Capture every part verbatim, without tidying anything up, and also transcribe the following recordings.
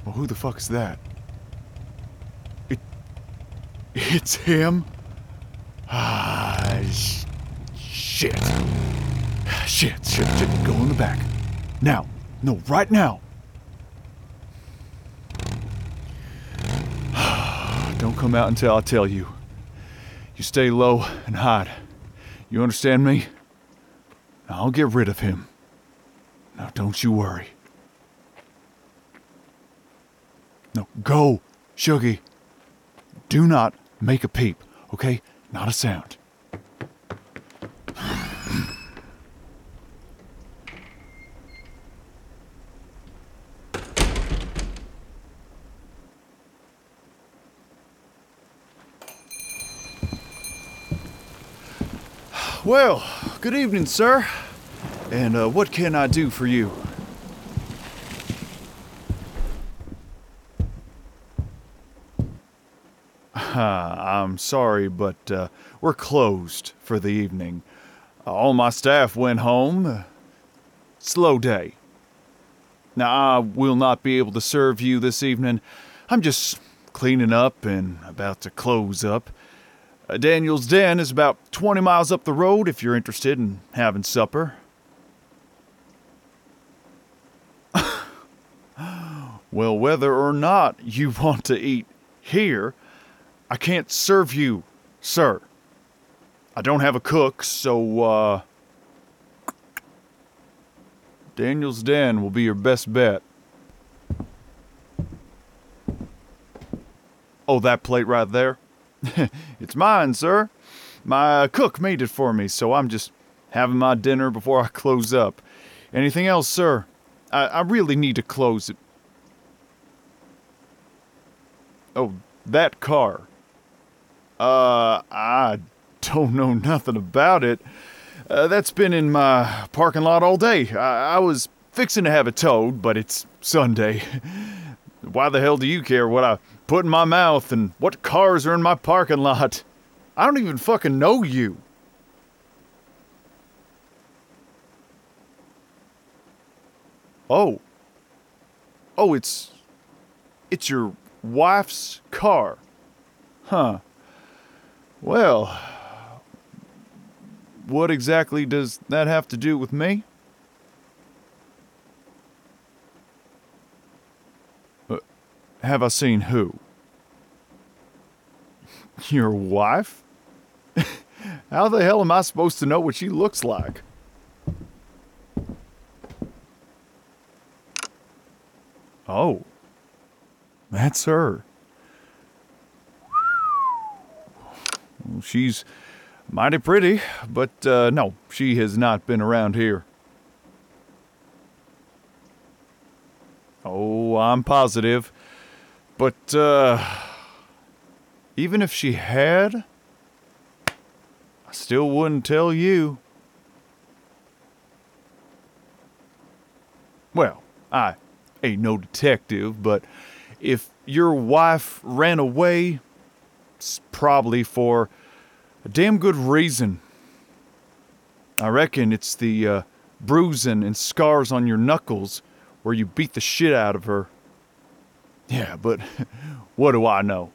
Well, who the fuck is that? It... It's him? Ah, sh- shit. Shit, shit, shit. Go in the back. Now. No, right now. Don't come out until I tell you. You stay low and hide. You understand me? I'll get rid of him. Now don't you worry. No, go, Shuggy. Do not make a peep, okay? Not a sound. Well, good evening, sir. And uh, what can I do for you? Uh, I'm sorry, but uh, we're closed for the evening. Uh, all my staff went home. Uh, slow day. Now, I will not be able to serve you this evening. I'm just cleaning up and about to close up. Uh, Daniel's Den is about twenty miles up the road if you're interested in having supper. Well, whether or not you want to eat here, I can't serve you, sir. I don't have a cook, so, uh... Daniel's Den will be your best bet. Oh, that plate right there? It's mine, sir. My cook made it for me, so I'm just having my dinner before I close up. Anything else, sir? I, I really need to close it. Oh, that car. Uh, I don't know nothing about it. Uh, that's been in my parking lot all day. I, I was fixing to have it towed, but it's Sunday. Why the hell do you care what I put in my mouth and what cars are in my parking lot? I don't even fucking know you. Oh. Oh, it's... It's your wife's car. Huh. Well, what exactly does that have to do with me? Uh, have I seen who? Your wife? How the hell am I supposed to know what she looks like? Oh. That's her. She's mighty pretty, but uh, no, she has not been around here. Oh, I'm positive. But, uh, even if she had, I still wouldn't tell you. Well, I ain't no detective, but if your wife ran away, it's probably for a damn good reason. I reckon it's the uh, bruising and scars on your knuckles where you beat the shit out of her. Yeah, but what do I know?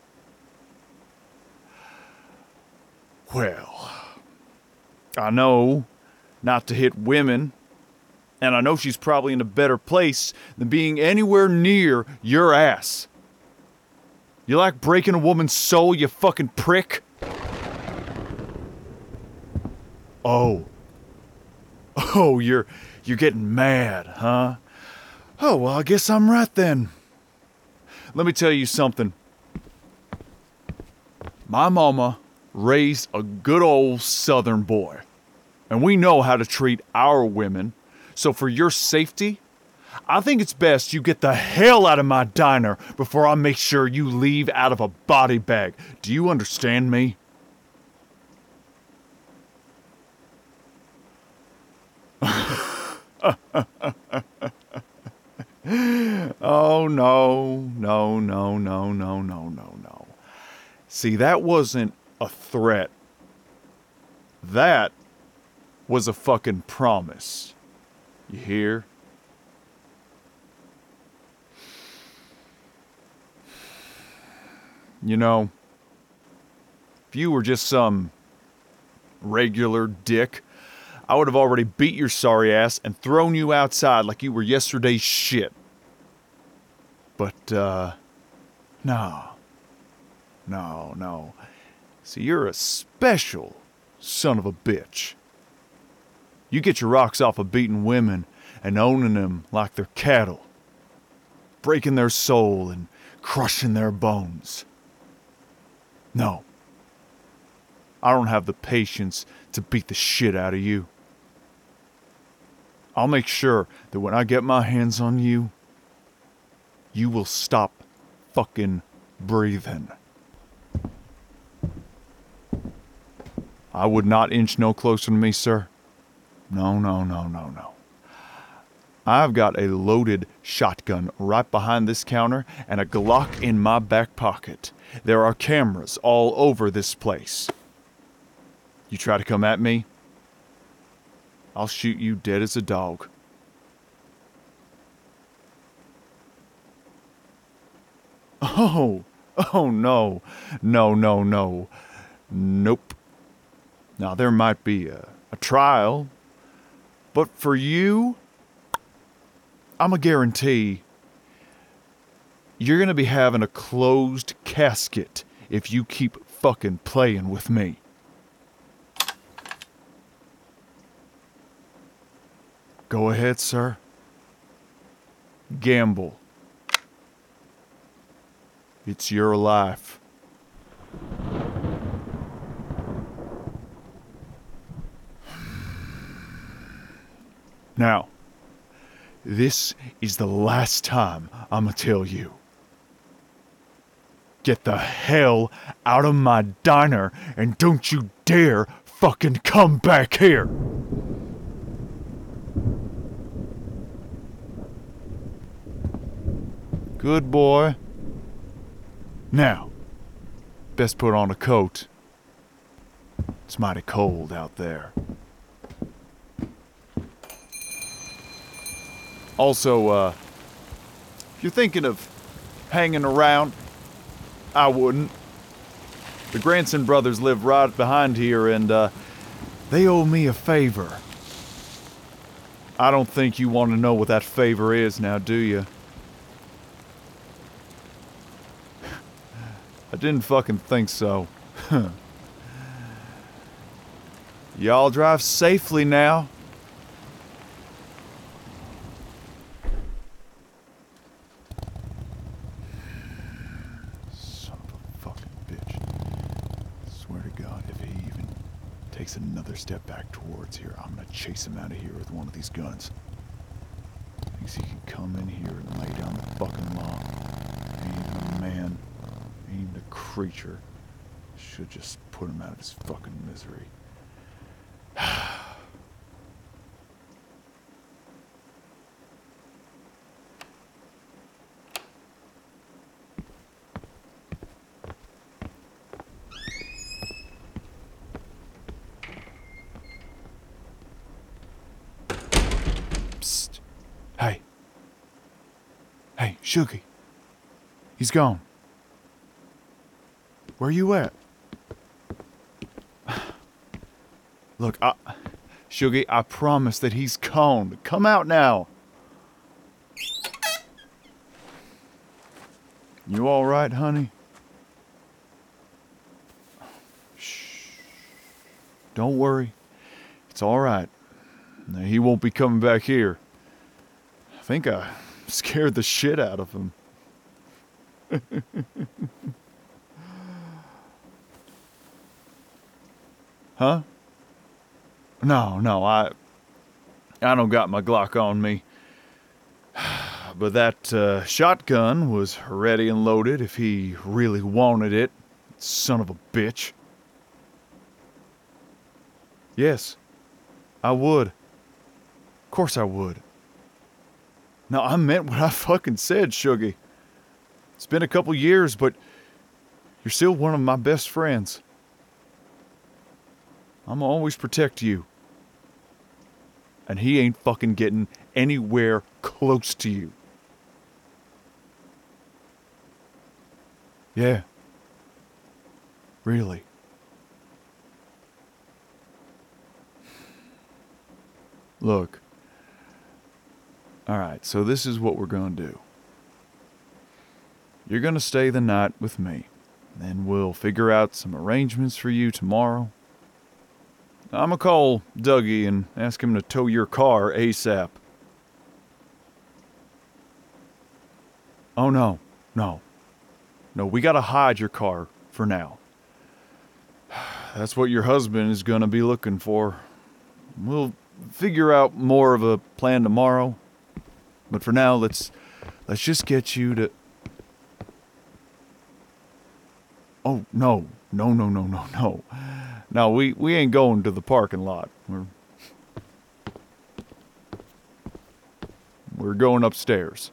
Well, I know not to hit women, and I know she's probably in a better place than being anywhere near your ass. You like breaking a woman's soul, you fucking prick? Oh. Oh, you're you're getting mad, huh? Oh, well, I guess I'm right then. Let me tell you something. My mama raised a good old Southern boy, and we know how to treat our women. So for your safety, I think it's best you get the hell out of my diner before I make sure you leave out of a body bag. Do you understand me? Oh, no, no, no, no, no, no, no, no. See, that wasn't a threat. That was a fucking promise. You hear? You know, if you were just some regular dick, I would have already beat your sorry ass and thrown you outside like you were yesterday's shit. But, uh, no. No, no. See, you're a special son of a bitch. You get your rocks off of beating women and owning them like they're cattle, breaking their soul and crushing their bones. No. I don't have the patience to beat the shit out of you. I'll make sure that when I get my hands on you, you will stop fucking breathing. I would not inch no closer to me, sir. No, no, no, no, no. I've got a loaded shotgun right behind this counter and a Glock in my back pocket. There are cameras all over this place. You try to come at me, I'll shoot you dead as a dog. Oh, oh no, no, no, no, nope. Now there might be a, a trial, but for you, I'm a guarantee you're gonna be having a closed casket if you keep fucking playing with me. Go ahead, sir. Gamble. It's your life. Now, this is the last time I'ma tell you. Get the hell out of my diner and don't you dare fucking come back here! Good boy. Now, best put on a coat. It's mighty cold out there. Also, uh, if you're thinking of hanging around, I wouldn't. The Granson brothers live right behind here, and, uh, they owe me a favor. I don't think you want to know what that favor is now, do you? I didn't fucking think so. Y'all drive safely now. Son of a fucking bitch. I swear to God, if he even takes another step back towards here, I'm gonna chase him out of here with one of these guns. Thinks he can come in here and lay down the fucking law. Ain't even a man. Ain't even a creature. Should just put him out of his fucking misery. Psst. Hey. Hey, Shuggy. He's gone. Where you at? Look, I... Shuggy, I promise that he's gone. Come out now. You all right, honey? Shh. Don't worry. It's all right. He won't be coming back here. I think I scared the shit out of him. Huh? No, no, I... I don't got my Glock on me. But that uh, shotgun was ready and loaded if he really wanted it. Son of a bitch. Yes, I would. Of course I would. No, I meant what I fucking said, Shuggy. It's been a couple years, but you're still one of my best friends. I'm always protect you. And he ain't fucking getting anywhere close to you. Yeah. Really. Look. Alright, so this is what we're gonna do. You're gonna stay the night with me. Then we'll figure out some arrangements for you tomorrow. I'm gonna call Dougie and ask him to tow your car ASAP. Oh no, no. No, we gotta hide your car for now. That's what your husband is gonna be looking for. We'll figure out more of a plan tomorrow. But for now, let's let's just get you to... Oh, no. No, no, no, no, no. No, we, we ain't going to the parking lot. We're... We're going upstairs.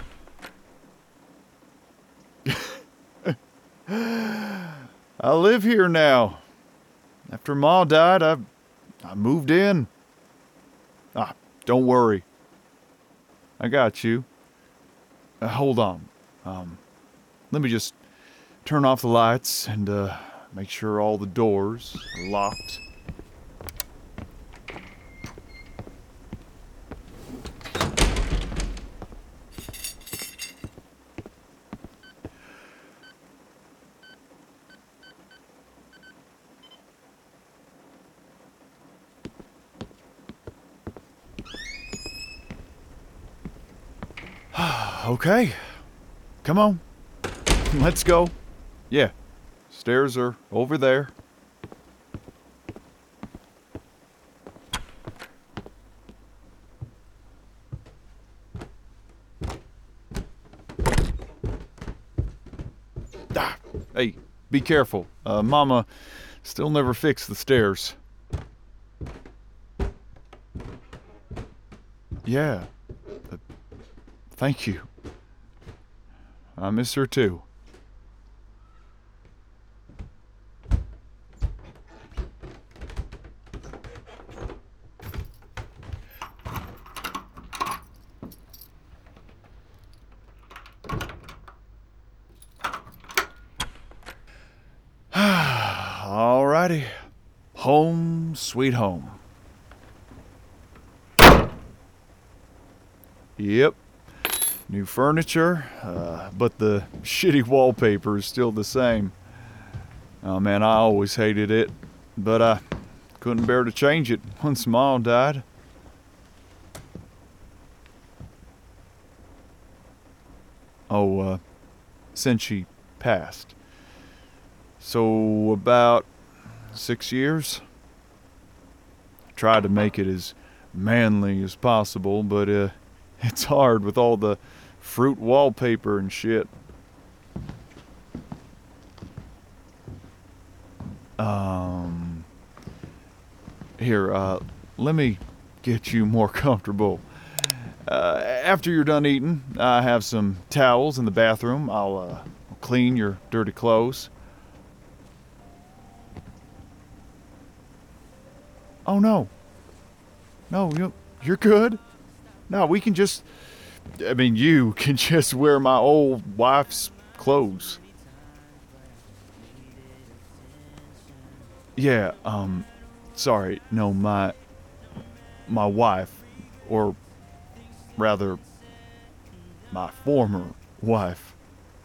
I live here now. After Ma died, I, I moved in. Ah, don't worry. I got you. Uh, hold on. Um, let me just turn off the lights and uh, make sure all the doors are locked. Okay. Come on. Let's go. Yeah. Stairs are over there. Ah, hey, be careful. Uh, Mama still never fixed the stairs. Yeah. Uh, thank you. I miss her too. Alrighty. Home, sweet home. Yep. New furniture, uh, but the shitty wallpaper is still the same. Oh man, I always hated it, but I couldn't bear to change it once Ma died. Oh, uh, since she passed. So, about six years. I tried to make it as manly as possible, but uh, it's hard with all the fruit wallpaper and shit. Um, here, uh, let me get you more comfortable. Uh, after you're done eating, I have some towels in the bathroom. I'll, uh, clean your dirty clothes. Oh no. No, you, you're good. No, we can just... I mean, you can just wear my old wife's clothes. Yeah, um, sorry, no, my, my wife, or rather, my former wife.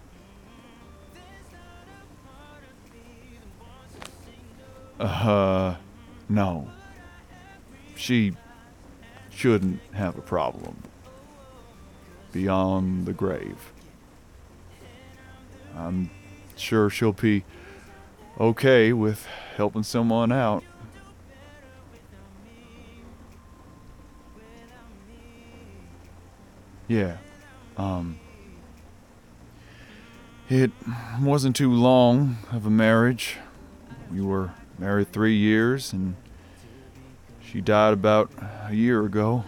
Uh, no. She shouldn't have a problem beyond the grave. I'm sure she'll be okay with helping someone out. Yeah, um, it wasn't too long of a marriage. We were married three years and she died about a year ago.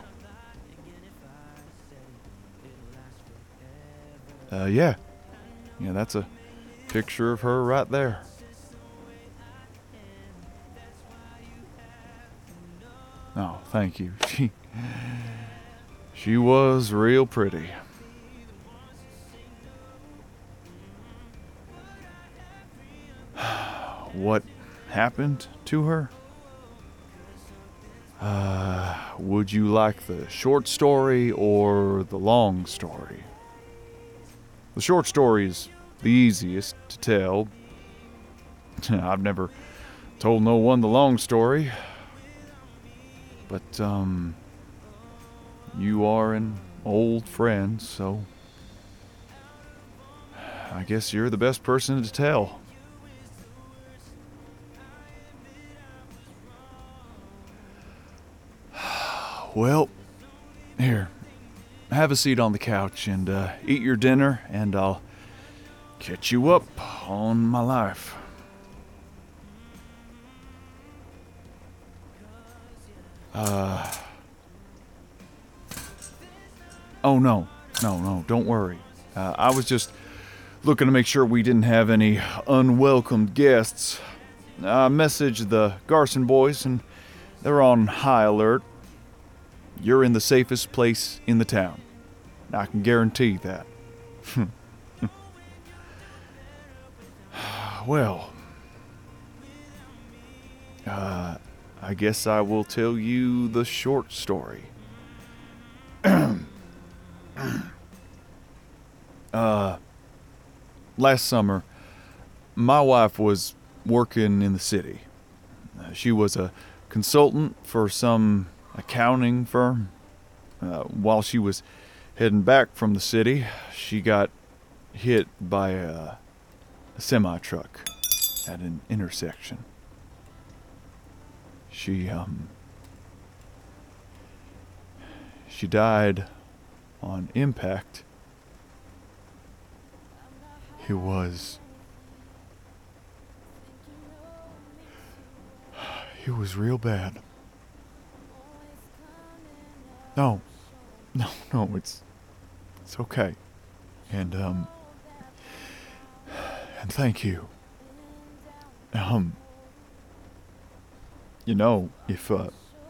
Uh, yeah. Yeah, that's a picture of her right there. Oh, thank you. She... She was real pretty. what happened to her? Uh, would you like the short story or the long story? The short story is the easiest to tell. I've never told no one the long story. But, um, you are an old friend, so I guess you're the best person to tell. Well, here, have a seat on the couch and uh, eat your dinner, and I'll catch you up on my life. Uh. Oh, no. No, no, don't worry. Uh, I was just looking to make sure we didn't have any unwelcome guests. I messaged the Garson boys, and they're on high alert. You're in the safest place in the town. I can guarantee that. Well, uh, I guess I will tell you the short story. uh, last summer, my wife was working in the city. Uh, she was a consultant for some accounting firm. Uh, while she was heading back from the city, she got hit by a, a semi-truck at an intersection. She, um, she died on impact. It was, it was real bad. No, no, no, it's, it's okay. And, um, and thank you. Um, you know, if, uh,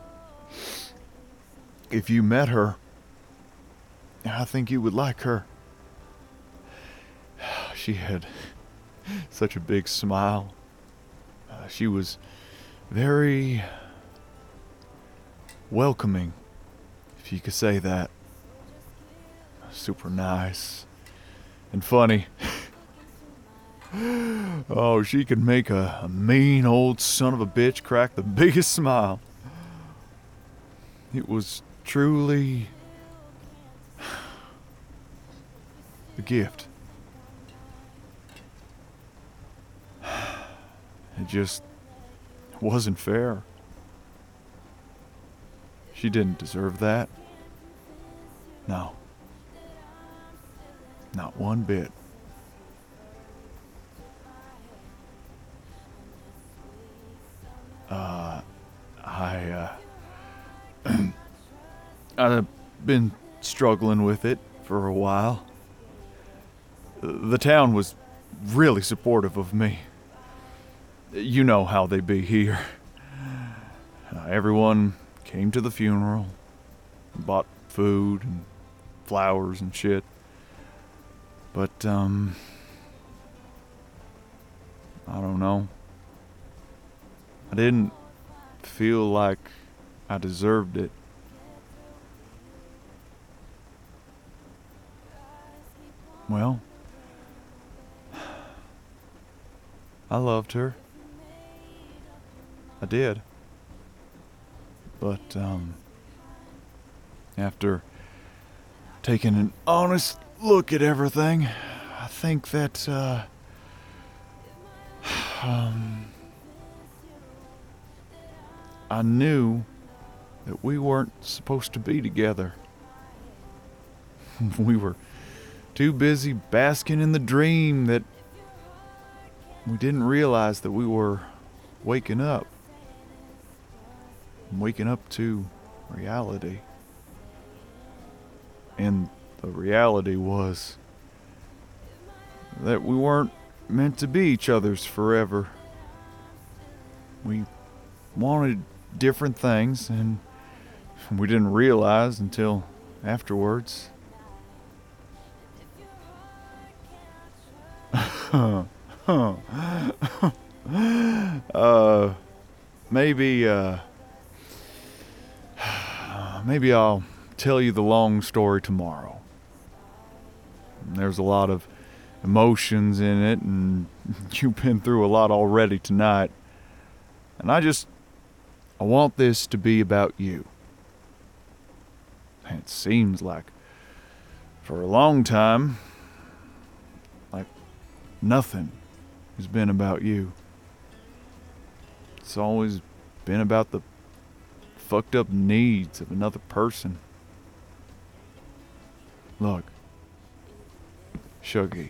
if you met her, I think you would like her. She had such a big smile. Uh, she was very welcoming, if you could say that. Super nice and funny. Oh, she could make a, a mean old son of a bitch crack the biggest smile. It was truly a gift. It just wasn't fair. She didn't deserve that. No. Not one bit. Uh, I, uh, I've been struggling with it for a while. The town was really supportive of me. You know how they be here. Uh, everyone came to the funeral, bought food and flowers and shit. But, um, I don't know. I didn't feel like I deserved it. Well, I loved her. I did. But, um, after taking an honest look at everything, I think that, uh, um, I knew that we weren't supposed to be together. We were too busy basking in the dream that we didn't realize that we were waking up. Waking up to reality. And the reality was that we weren't meant to be each other's forever. We wanted different things, and we didn't realize until afterwards. uh, maybe, uh, maybe I'll tell you the long story tomorrow. There's a lot of emotions in it, and you've been through a lot already tonight. And I just, I want this to be about you. And it seems like, for a long time, like nothing has been about you. It's always been about the fucked up needs of another person. Look, Shuggy,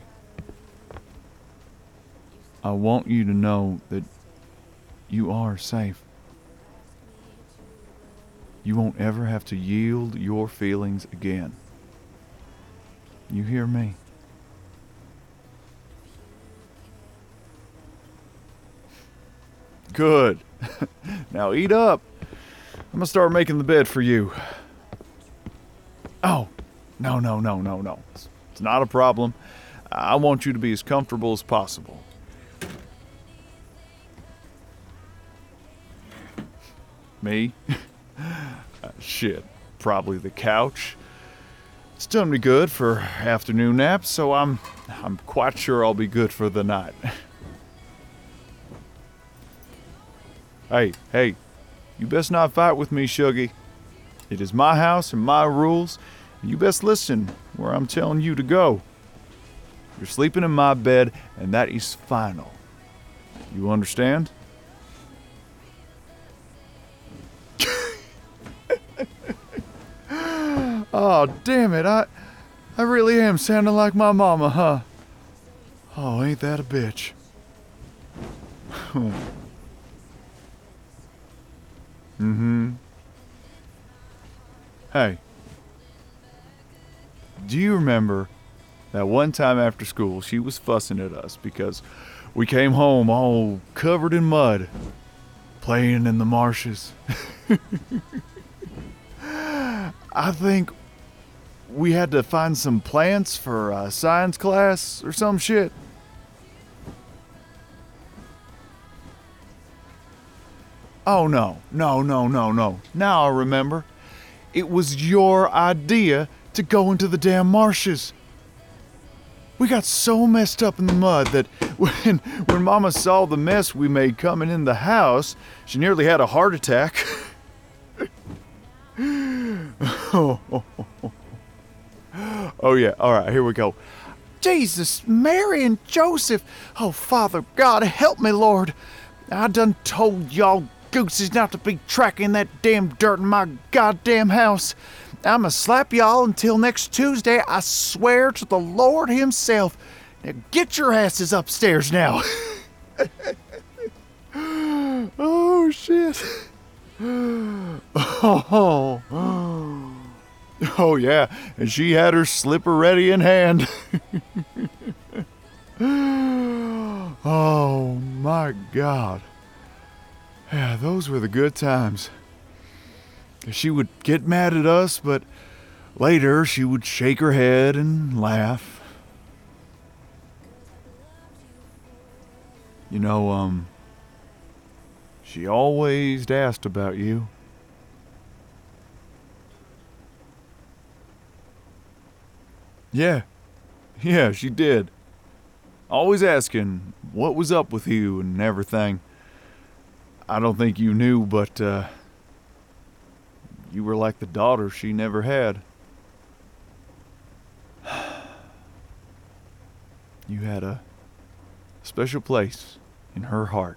I want you to know that you are safe. You won't ever have to yield your feelings again. You hear me? Good. Now eat up. I'm gonna start making the bed for you. Oh, no, no, no, no, no. It's, it's not a problem. I want you to be as comfortable as possible. Me? uh, shit. Probably the couch. It's done me good for afternoon naps, so I'm I'm quite sure I'll be good for the night. Hey, hey, you best not fight with me, Shuggy. It is my house and my rules, and you best listen where I'm telling you to go. You're sleeping in my bed, and that is final. You understand? Oh, damn it, I, I really am sounding like my mama, huh? Oh, ain't that a bitch? Mm-hmm. Hey, do you remember that one time after school she was fussing at us because we came home all covered in mud, playing in the marshes? I think we had to find some plants for a science class or some shit. Oh, no, no, no, no, no. Now I remember. It was your idea to go into the damn marshes. We got so messed up in the mud that when, when Mama saw the mess we made coming in the house, she nearly had a heart attack. oh, oh, oh. Oh, yeah, all right, here we go. Jesus, Mary and Joseph. Oh, Father God, help me, Lord. I done told y'all gooses not to be tracking that damn dirt in my goddamn house. I'ma slap y'all until next Tuesday, I swear to the Lord himself. Now get your asses upstairs now. Oh, shit. Oh, oh, yeah, and she had her slipper ready in hand. Oh, my God. Yeah, those were the good times. She would get mad at us, but later she would shake her head and laugh. You know, um, she always asked about you. Yeah, yeah, she did. Always asking what was up with you and everything. I don't think you knew, but, uh, you were like the daughter she never had. You had a special place in her heart.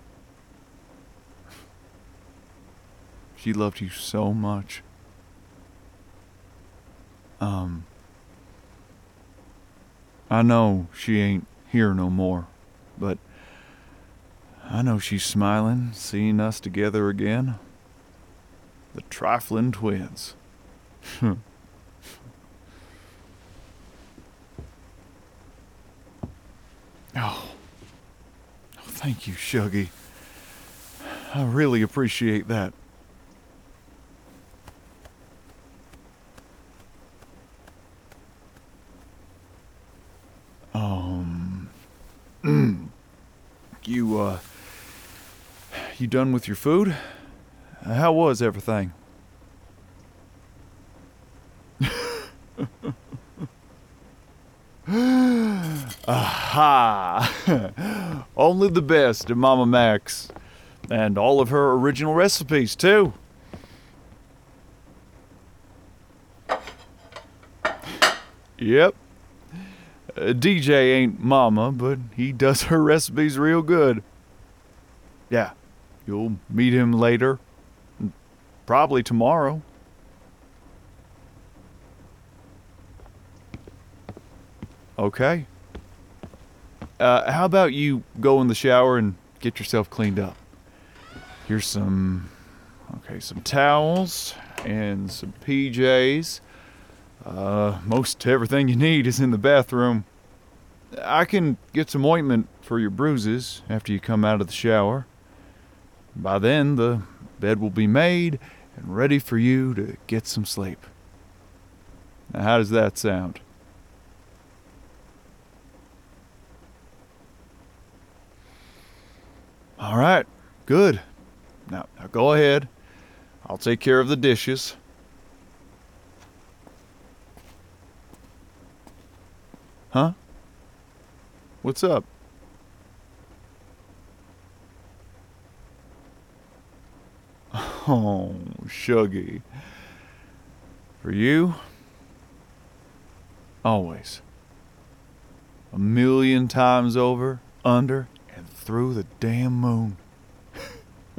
She loved you so much. Um, I know she ain't here no more, but I know she's smiling, seeing us together again. The trifling twins. Oh, oh, thank you, Shuggy. I really appreciate that. Um, you, uh, you done with your food? How was everything? Aha! Only the best at Mama Mac's. And all of her original recipes, too. Yep. Uh, D J ain't Mama, but he does her recipes real good. Yeah, you'll meet him later. Probably tomorrow. Okay. Uh, how about you go in the shower and get yourself cleaned up? Here's some, okay, some towels and some P Js. Uh, most everything you need is in the bathroom. I can get some ointment for your bruises after you come out of the shower. By then, the bed will be made and ready for you to get some sleep. Now, how does that sound? All right, good. Now, now go ahead. I'll take care of the dishes. Huh? What's up? Oh, Shuggy. For you, always. A million times over, under, and through the damn moon.